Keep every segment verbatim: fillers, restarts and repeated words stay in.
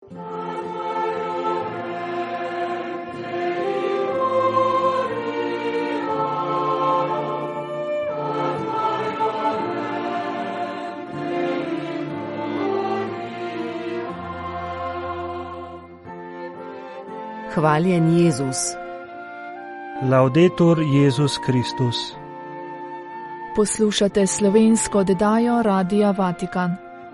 Hvaljen Jezus. Laudetur Jezus Kristus. Poslušate slovensko oddajo Radia Vatikan.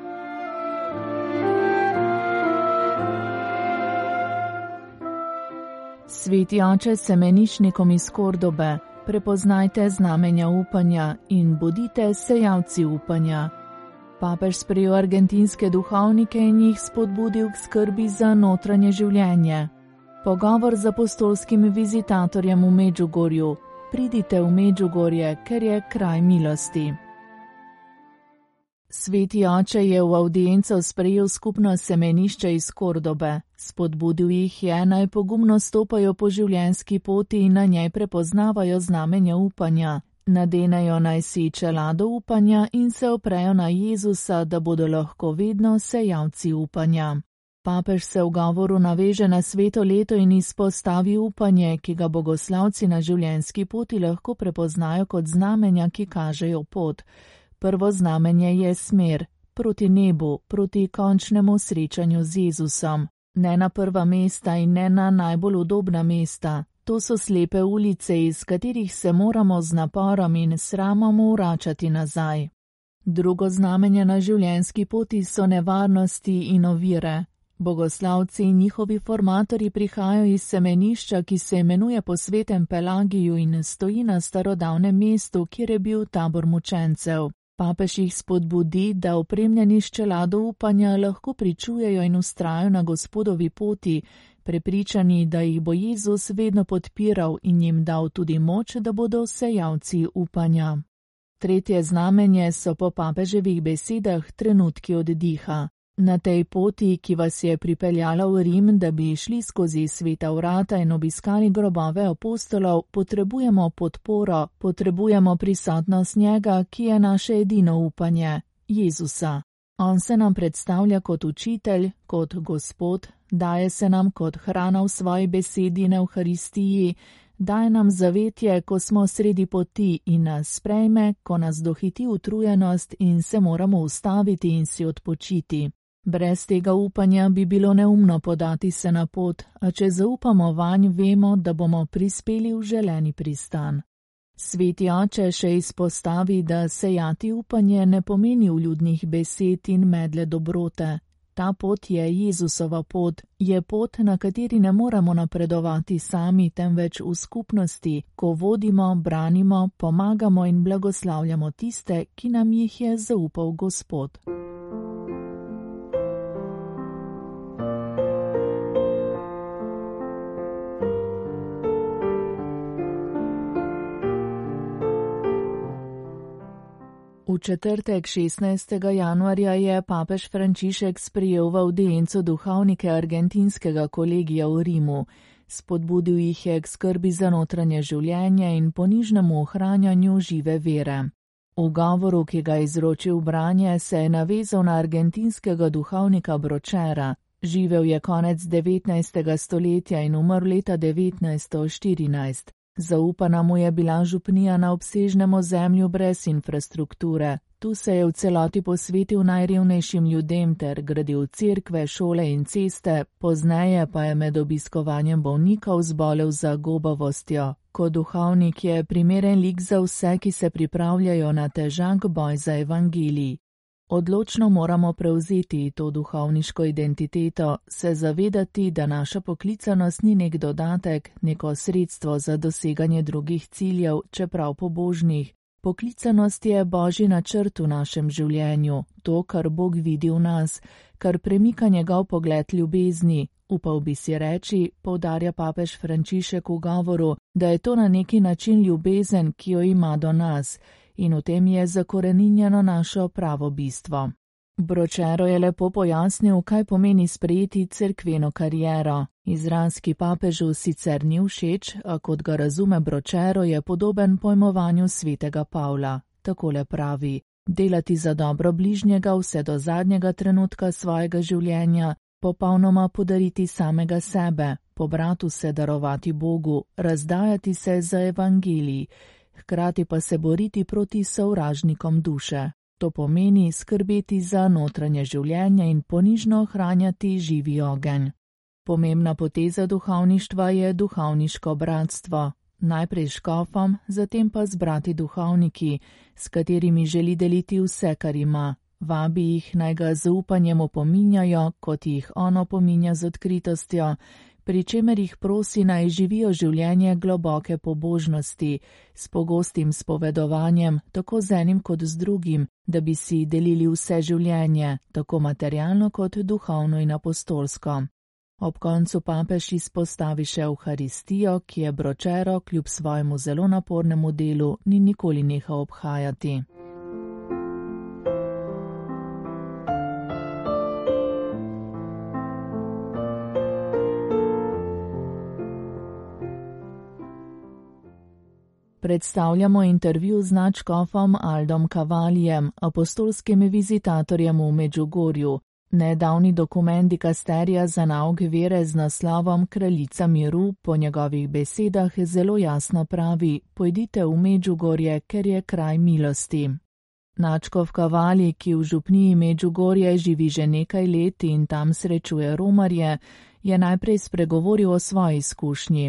Sveti oče semenišnikom iz Kordobe, prepoznajte znamenja upanja in bodite sejalci upanja. Papež sprejel argentinske duhovnike in jih spodbudil k skrbi za notranje življenje. Pogovor z apostolskim vizitatorjem v Medžugorju. Pridite v Medžugorje, ker je kraj milosti. Sveti oče je v avdienco sprejel skupno semenišče iz Kordobe. Spodbudil jih je, naj pogumno stopajo po življenjski poti in na njej prepoznavajo znamenja upanja. Nadenejo naj si čelado upanja in se oprejo na Jezusa, da bodo lahko vedno sejalci upanja. Papež se v govoru naveže na sveto leto in izpostavi upanje, ki ga bogoslavci na življenjski poti lahko prepoznajo kot znamenja, ki kažejo pot. Prvo znamenje je smer, proti nebu, proti končnemu srečanju z Jezusom. Ne na prva mesta in ne na najbolj udobna mesta. To so slepe ulice, iz katerih se moramo z naporom in sramom vračati nazaj. Drugo znamenje na življenjski poti so nevarnosti in ovire. Bogoslavci in njihovi formatorji prihajajo iz semenišča, ki se imenuje po svetem Pelagiju in stoji na starodavnem mestu, kjer je bil tabor mučencev. Papež jih spodbudi, da opremljeni s čelado upanja lahko pričujejo in vztrajajo na Gospodovi poti, prepričani, da jih bo Jezus vedno podpiral in jim dal tudi moč, da bodo sejalci upanja. Tretje znamenje so po papeževih besedah trenutki oddiha. Na tej poti, ki vas je pripeljala v Rim, da bi šli skozi sveta vrata in obiskali grobove apostolov, potrebujemo podporo, potrebujemo prisotnost njega, ki je naše edino upanje, Jezusa. On se nam predstavlja kot učitelj, kot Gospod, daje se nam kot hrana v svoji besedi in Evharistiji, daje nam zavetje, ko smo sredi poti in nas sprejme, ko nas dohiti utrujenost in se moramo ustaviti in si odpočiti. Brez tega upanja bi bilo neumno podati se na pot, a če zaupamo vanj, vemo, da bomo prispeli v želeni pristan. Sveti oče še izpostavi, da sejati upanje ne pomeni vljudnih besed in medle dobrote. Ta pot je Jezusova pot, je pot, na kateri ne moramo napredovati sami, temveč v skupnosti, ko vodimo, branimo, pomagamo in blagoslavljamo tiste, ki nam jih je zaupal Gospod. V četrtek šestnajstega januarja je papež Frančišek sprejel v avdienco duhovnike argentinskega kolegija v Rimu. Spodbudil jih je k skrbi za notranje življenje in ponižnemu ohranjanju žive vere. V govoru, ki ga je izročil branje, se je navezal na argentinskega duhovnika Brochera. Živel je konec devetnajstega stoletja in umrl leta devetnajststo štirinajst. Zaupana mu je bila župnija na obsežnem ozemlju brez infrastrukture. Tu se je v celoti posvetil najrevnejšim ljudem ter gradil cerkve, šole in ceste, pozneje pa je med obiskovanjem bolnikov zbolel za gobavostjo. Kot duhovnik je primeren lik za vse, ki se pripravljajo na težak boj za evangelij. Odločno moramo prevzeti to duhovniško identiteto, se zavedati, da naša poklicanost ni nek dodatek, neko sredstvo za doseganje drugih ciljev, čeprav pobožnih. Poklicanost je Božji načrt v našem življenju, to, kar Bog vidi v nas, kar premika njegov pogled ljubezni. Upal bi si reči, poudarja papež Frančišek v govoru, da je to na neki način ljubezen, ki jo ima do nas, in v tem je zakoreninjeno našo pravo bistvo. Brochero je lepo pojasnil, kaj pomeni sprejeti cerkveno kariero. Izraz, ki papežu sicer ni všeč, a kot ga razume Brochero, je podoben pojmovanju svetega Pavla. Takole pravi: delati za dobro bližnjega vse do zadnjega trenutka svojega življenja, Popolnoma podariti samega sebe, pobratu se darovati Bogu, razdajati se za evangelij, hkrati pa se boriti proti sovražnikom duše. To pomeni skrbeti za notranje življenje in ponižno ohranjati živi ogenj. Pomembna poteza duhovništva je duhovniško bratstvo. Najprej škofom, zatem pa z brati duhovniki, s katerimi želi deliti vse, kar ima. Vabi jih, naj ga z upanjem opominjajo, kot jih on opominja z odkritostjo, pri čemer jih prosi, naj živijo življenje globoke pobožnosti, s pogostim spovedovanjem, tako z enim kot z drugim, da bi si delili vse življenje, tako materialno kot duhovno in apostolsko. Ob koncu papež izpostavi še Evharistijo, ki je Bročero kljub svojemu zelo napornemu delu ni nikoli nehal obhajati. Predstavljamo intervju z nadškofom Aldom Cavaliem, apostolskim vizitatorjem v Medžugorju. Nedavni dokument dikasterija za nauk vere z naslovom Kraljica miru po njegovih besedah zelo jasno pravi: pojdite v Medžugorje, ker je kraj milosti. Nadškof Cavalli, ki v župniji Medžugorje živi že nekaj let in tam srečuje romarje, je najprej spregovoril o svoji izkušnji.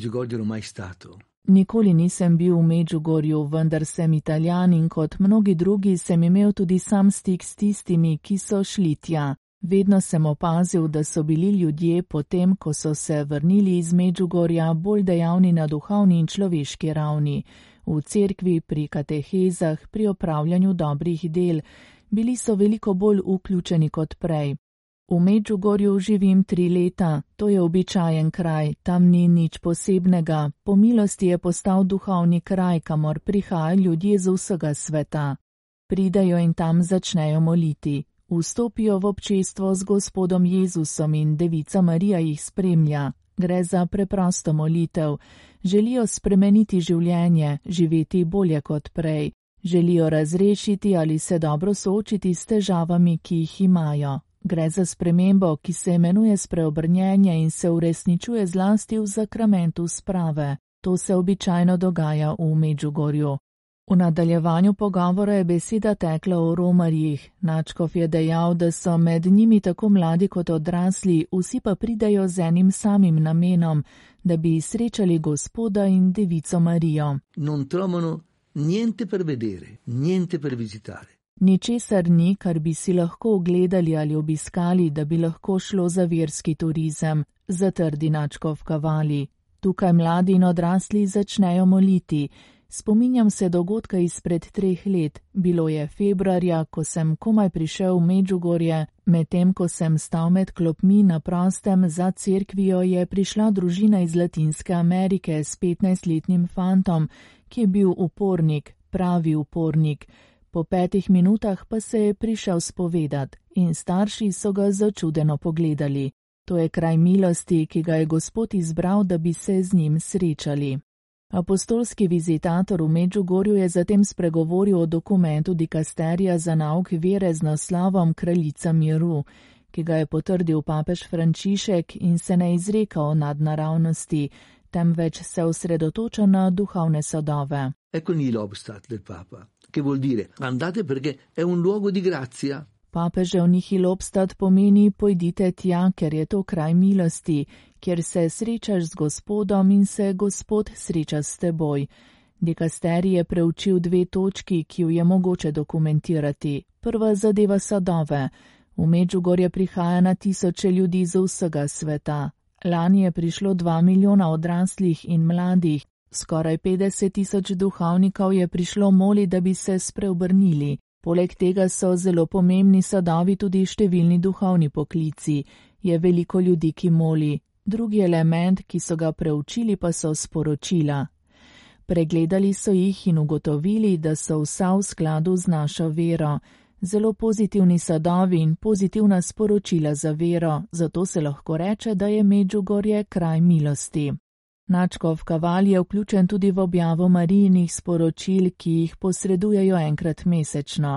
Nikoli nisem bil v Medžugorju, vendar sem Italijan in kot mnogi drugi sem imel tudi sam stik s tistimi, ki so šli tja. Vedno sem opazil, da so bili ljudje potem, ko so se vrnili iz Medžugorja, bolj dejavni na duhovni in človeški ravni. V cerkvi, pri katehezah, pri opravljanju dobrih del. Bili so veliko bolj vključeni kot prej. V Medžugorju živim tri leta, to je običajen kraj, tam ni nič posebnega, po milosti je postal duhovni kraj, kamor prihajajo ljudje z vsega sveta. Pridejo in tam začnejo moliti, vstopijo v občestvo z Gospodom Jezusom in Devica Marija jih spremlja. Gre za preprosto molitev, želijo spremeniti življenje, živeti bolje kot prej, želijo razrešiti ali se dobro soočiti s težavami, ki jih imajo. Gre za spremembo, ki se imenuje spreobrnjenje in se uresničuje zlasti v zakramentu sprave. To se običajno dogaja v Medžugorju. V nadaljevanju pogovora je beseda tekla o romarjih. Nadškof je dejal, da so med njimi tako mladi kot odrasli, vsi pa pridejo z enim samim namenom, da bi srečali Gospoda in Devico Marijo. Non trovano niente per vedere, niente per visitare. Ničesar ni, kar bi si lahko ogledali ali obiskali, da bi lahko šlo za verski turizem, zatrdi nadškof Cavalli. Tukaj mladi in odrasli začnejo moliti. Spominjam se dogodka izpred treh let. Bilo je februarja, ko sem komaj prišel v Medžugorje, medtem ko sem stal med klopmi na prostem za cerkvijo, je prišla družina iz Latinske Amerike s petnajstletnim fantom, ki je bil upornik, pravi upornik. Po petih minutah pa se je prišel spovedat in starši so ga začudeno pogledali. To je kraj milosti, ki ga je Gospod izbral, da bi se z njim srečali. Apostolski vizitator v Medžugorju je zatem spregovoril o dokumentu dikasterija za nauk vere z naslovom Kraljica miru, ki ga je potrdil papež Frančišek in se ne izreka o nadnaravnosti, temveč se osredotoča na duhovne sadove. Ecco il obstat del Papa, che vuol dire andate perché è un luogo di grazia. Papežev nihil obstat pomeni pojdite tja, ker je to kraj milosti, kjer se srečaš z Gospodom in se Gospod sreča s teboj. Dikasterij je preučil dve točki, ki ju je mogoče dokumentirati. Prva zadeva sadove. V Medžugorje prihaja na tisoče ljudi z vsega sveta. Lani je prišlo dva milijona odraslih in mladih. Skoraj petdeset tisoč duhovnikov je prišlo moli, da bi se spreobrnili. Poleg tega so zelo pomembni sadovi tudi številni duhovni poklici. Je veliko ljudi, ki moli. Drugi element, ki so ga preučili, pa so sporočila. Pregledali so jih in ugotovili, da so vsa v skladu z našo vero. Zelo pozitivni sadovi in pozitivna sporočila za vero, zato se lahko reče, da je Medžugorje kraj milosti. Nadškof Cavalli je vključen tudi v objavo Marijinih sporočil, ki jih posredujejo enkrat mesečno.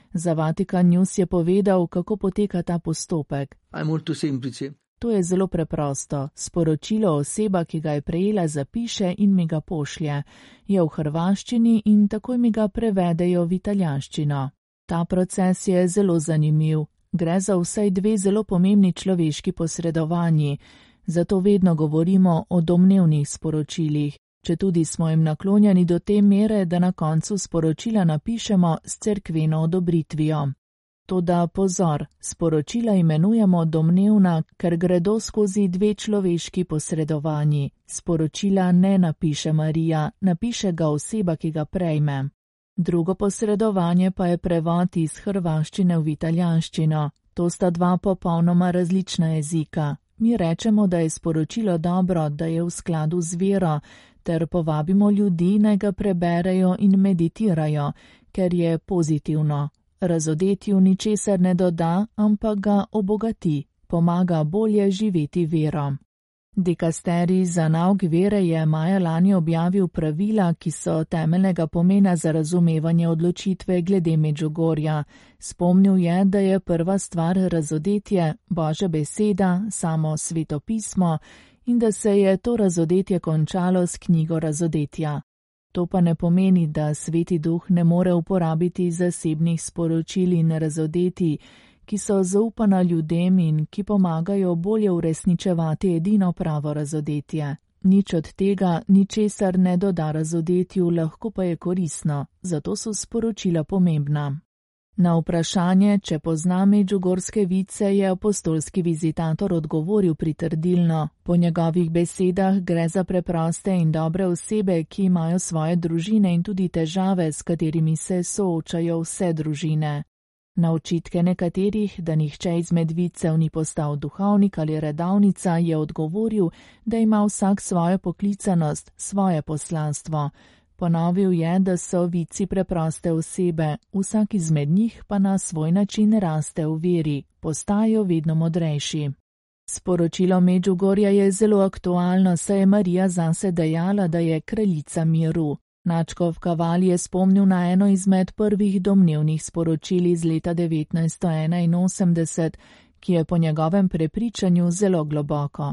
Za Vatikan News je povedal, kako poteka ta postopek. È molto semplice. To je zelo preprosto. Sporočilo oseba, ki ga je prejela, zapiše in mi ga pošlje. Je v hrvaščini in takoj mi ga prevedejo v italijanščino. Ta proces je zelo zanimiv. Gre za vsaj dve zelo pomembni človeški posredovanji. Zato vedno govorimo o domnevnih sporočilih, četudi smo jim naklonjeni do te mere, da na koncu sporočila napišemo s cerkveno odobritvijo. Toda pozor, sporočila imenujemo domnevna, ker gredo skozi dve človeški posredovanji. Sporočila ne napiše Marija, napiše ga oseba, ki ga prejme. Drugo posredovanje pa je prevod iz hrvaščine v italijanščino. To sta dva popolnoma različna jezika. Mi rečemo, da je sporočilo dobro, da je v skladu z vero, ter povabimo ljudi, naj ga preberejo in meditirajo, ker je pozitivno. Razodetju ničesar ne doda, ampak ga obogati, pomaga bolje živeti vero. Dikasterij za nauk vere je maja lani objavil pravila, ki so temeljnega pomena za razumevanje odločitve glede Medžugorja. Spomnil je, da je prva stvar razodetje, Božja beseda, samo Sveto pismo in da se je to razodetje končalo s knjigo razodetja. To pa ne pomeni, da Sveti Duh ne more uporabiti zasebnih sporočil in razodetij, ki so zaupana ljudem in ki pomagajo bolje uresničevati edino pravo razodetje. Nič od tega, ničesar ne doda razodetju, lahko pa je koristno, zato so sporočila pomembna. Na vprašanje, če pozna medžugorske vice, je apostolski vizitator odgovoril pritrdilno. Po njegovih besedah gre za preproste in dobre osebe, ki imajo svoje družine in tudi težave, s katerimi se soočajo vse družine. Na očitke nekaterih, da nihče izmed vicev ni postal duhovnik ali redavnica, je odgovoril, da ima vsak svojo poklicanost, svoje poslanstvo. Ponovil je, da so vici preproste osebe, vsak izmed njih pa na svoj način raste v veri, postajajo vedno modrejši. Sporočilo Medžugorja je zelo aktualno, saj je Marija zase dejala, da je kraljica miru. Načkov Kaval je spomnil na eno izmed prvih domnevnih sporočil iz leta devetnajststo enainosemdeset, ki je po njegovem prepričanju zelo globoko.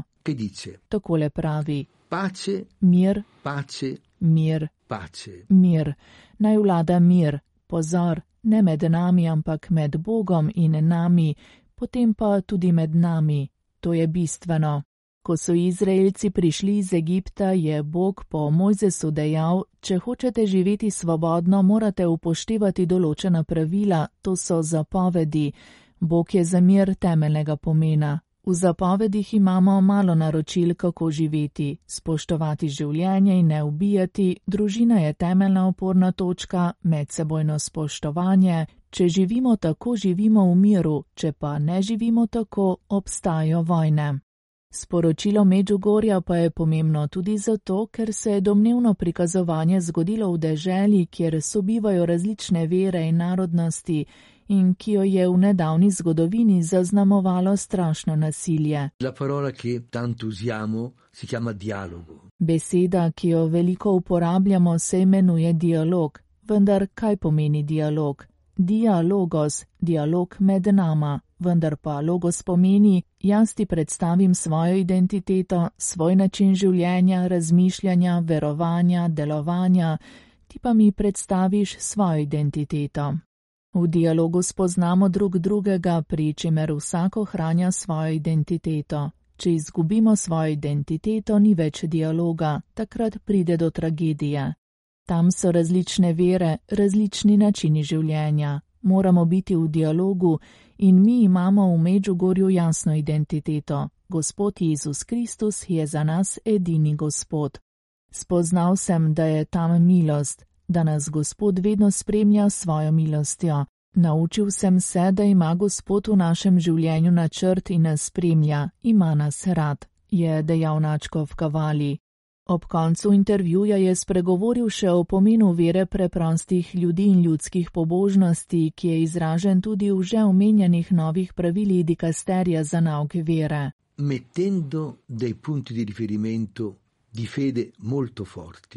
Takole pravi: Pace, mir, pace, mir, pace. Mir. Naj vlada mir. Pozor, ne med nami, ampak med Bogom in nami, potem pa tudi med nami. To je bistveno. Ko so Izraelci prišli iz Egipta, je Bog po Mojzesu dejal: če hočete živeti svobodno, morate upoštevati določena pravila, to so zapovedi. Bog je za mir temeljnega pomena. V zapovedih imamo malo naročil, kako živeti, spoštovati življenje in ne ubijati, družina je temeljna oporna točka, medsebojno spoštovanje. Če živimo tako, živimo v miru, če pa ne živimo tako, obstajajo vojne. Sporočilo Medžugorja pa je pomembno tudi zato, ker se je domnevno prikazovanje zgodilo v deželi, kjer sobivajo različne vere in narodnosti in ki jo je v nedavni zgodovini zaznamovalo strašno nasilje. La parola che tanto usiamo si chiama dialogo. Beseda, ki jo veliko uporabljamo, se imenuje dialog. Vendar kaj pomeni dialog? Dialogos, dialog med nama. Vendar pa logos pomeni, jaz ti predstavim svojo identiteto, svoj način življenja, razmišljanja, verovanja, delovanja, ti pa mi predstaviš svojo identiteto. V dialogu spoznamo drug drugega, pri čemer vsak ohranja svojo identiteto. Če izgubimo svojo identiteto, ni več dialoga, takrat pride do tragedije. Tam so različne vere, različni načini življenja. Moramo biti v dialogu in mi imamo v Medžugorju jasno identiteto. Gospod Jezus Kristus je za nas edini Gospod. Spoznal sem, da je tam milost, da nas Gospod vedno spremlja s svojo milostjo. Naučil sem se, da ima Gospod v našem življenju načrt in nas spremlja, ima nas rad, je dejal Načkov Kavali. Ob koncu intervjuja je spregovoril še o pomenu vere preprostih ljudi in ljudskih pobožnosti, ki je izražen tudi v že omenjenih novih pravilih dikasterija za nauk vere. Mettendo dei punti di riferimento di fede molto forti,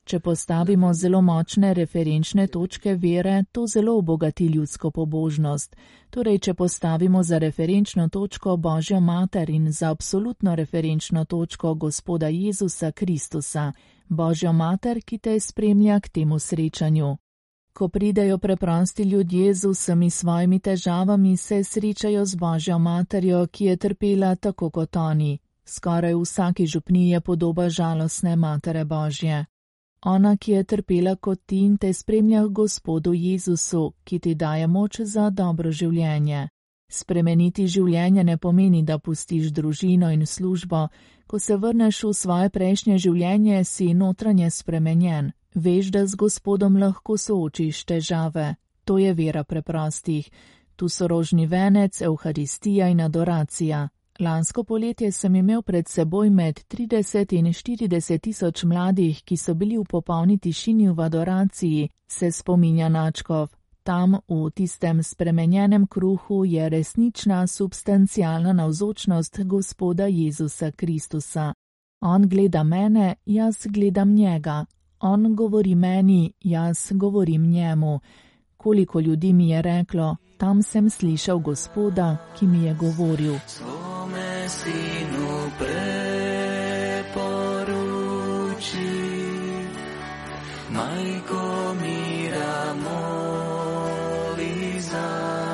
Če postavimo zelo močne referenčne točke vere, to zelo obogati ljudsko pobožnost. Torej, če postavimo za referenčno točko Božjo mater in za absolutno referenčno točko Gospoda Jezusa Kristusa, Božjo mater, ki te spremlja k temu srečanju. Ko pridejo preprosti ljudje z vsemi svojimi težavami, se srečajo z Božjo materjo, ki je trpela tako kot oni. Skoraj v vsaki župniji je podoba žalostne matere Božje. Ona, ki je trpela kot ti in te spremlja k Gospodu Jezusu, ki ti daje moč za dobro življenje. Spremeniti življenje ne pomeni, da pustiš družino in službo. Ko se vrneš v svoje prejšnje življenje, si notranje spremenjen. Veš, da z Gospodom lahko soočiš težave. To je vera preprostih. Tu so rožni venec, evharistija in adoracija. Lansko poletje sem imel pred seboj med trideset in štirideset tisoč mladih, ki so bili v popolni tišini v adoraciji, se spominja Načkov. Tam, v tistem spremenjenem kruhu, je resnična substancialna navzočnost Gospoda Jezusa Kristusa. On gleda mene, jaz gledam njega. On govori meni, jaz govorim njemu. Koliko ljudi mi je reklo, tam sem slišal Gospoda, ki mi je govoril. Svome sinu preporuči, majko mira moli za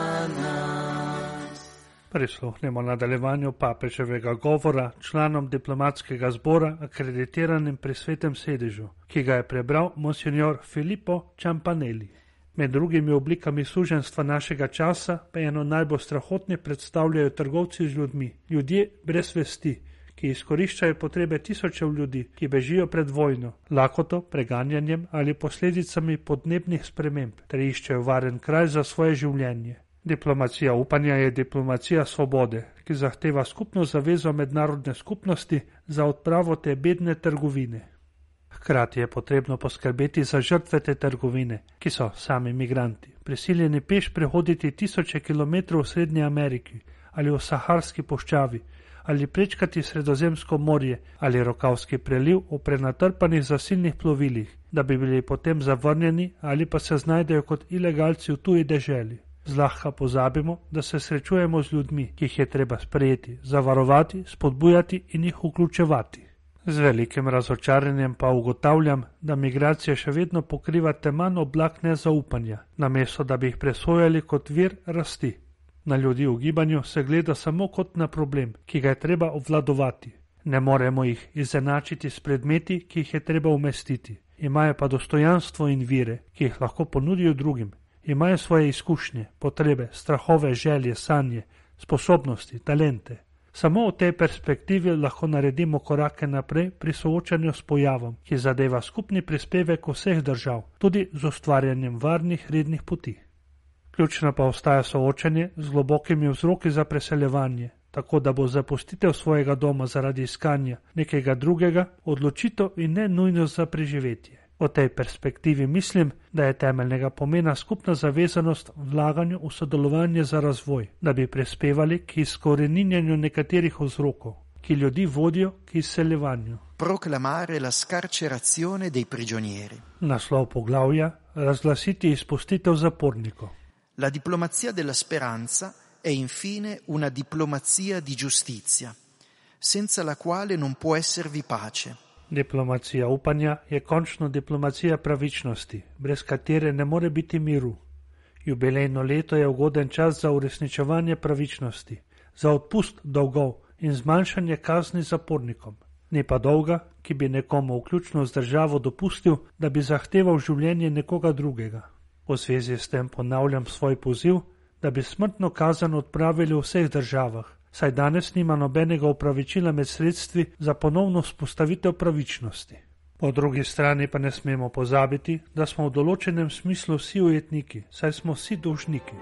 nas. Prisluhnemo nadaljevanju papeževega govora članom diplomatskega zbora akreditiranim pri Svetem sedežu, ki ga je prebral monsignor Filippo Ciampanelli. Med drugimi oblikami suženjstva našega časa pa eno najbolj strahotne predstavljajo trgovci z ljudmi, ljudje brez vesti, ki izkoriščajo potrebe tisočev ljudi, ki bežijo pred vojno, lakoto, preganjanjem ali posledicami podnebnih sprememb, ter iščejo varen kraj za svoje življenje. Diplomacija upanja je diplomacija svobode, ki zahteva skupno zavezo mednarodne skupnosti za odpravo te bedne trgovine. Hkrati je potrebno poskrbeti za žrtve te trgovine, ki so sami migranti, prisiljeni peš prehoditi tisoče kilometrov v Srednji Ameriki ali v Saharski puščavi, ali prečkati Sredozemsko morje ali Rokavski preliv v prenatrpanih zasilnih plovilih, da bi bili potem zavrnjeni ali pa se znajdejo kot ilegalci v tuji deželi. Zlahka pozabimo, da se srečujemo z ljudmi, ki jih je treba sprejeti, zavarovati, spodbujati in jih vključevati. Z velikim razočaranjem pa ugotavljam, da migracije še vedno pokrivate manj oblak nezaupanja, namesto da bi jih presojali kot vir rasti. Na ljudi v gibanju se gleda samo kot na problem, ki ga je treba obvladovati. Ne moremo jih izenačiti s predmeti, ki jih je treba umestiti. Imajo pa dostojanstvo in vire, ki jih lahko ponudijo drugim. Imajo svoje izkušnje, potrebe, strahove, želje, sanje, sposobnosti, talente. Samo v tej perspektivi lahko naredimo korake naprej pri soočanju s pojavom, ki zadeva skupni prispevek vseh držav, tudi z ustvarjanjem varnih rednih poti. Ključno pa ostaja soočanje z globokimi vzroki za preseljevanje, tako da bo zapustitev svojega doma zaradi iskanja nekega drugega odločitev in ne nujnost za preživetje. V tej perspektivi mislim, da je temeljnega pomena skupna zavezanost vlaganju v sodelovanje za razvoj, da bi prispevali k izkoreninjenju nekaterih vzrokov, ki ljudi vodijo k izseljevanju. Proclamare la scarcerazione dei prigionieri. Naslov poglavja: razglasiti izpustitev zapornikov. La diplomazia della speranza è infine una diplomazia di giustizia, senza la quale non può esservi pace. Diplomacija upanja je končno diplomacija pravičnosti, brez katere ne more biti miru. Jubilejno leto je ugoden čas za uresničevanje pravičnosti, za odpust dolgov in zmanjšanje kazni zapornikom. Ni pa dolga, ki bi nekomu vključno z državo dopustil, da bi zahteval življenje nekoga drugega. V zvezi s tem ponavljam svoj poziv, da bi smrtno kazen odpravili v vseh državah, saj danes nima nobenega upravičila med sredstvi za ponovno vzpostavitev pravičnosti. Po drugi strani pa ne smemo pozabiti, da smo v določenem smislu vsi ujetniki, saj smo vsi dolžniki.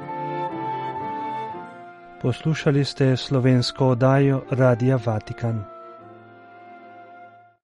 Poslušali ste slovensko oddajo Radia Vatikan.